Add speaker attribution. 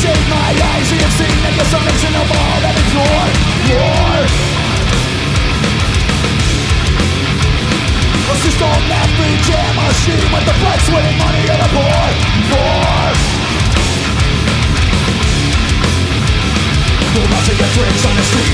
Speaker 1: shade my eyes, you have seen that the summation of all that is war. A system that became a machine with the blood, sweat and money of the poor. War. We're about to get drinks on the street.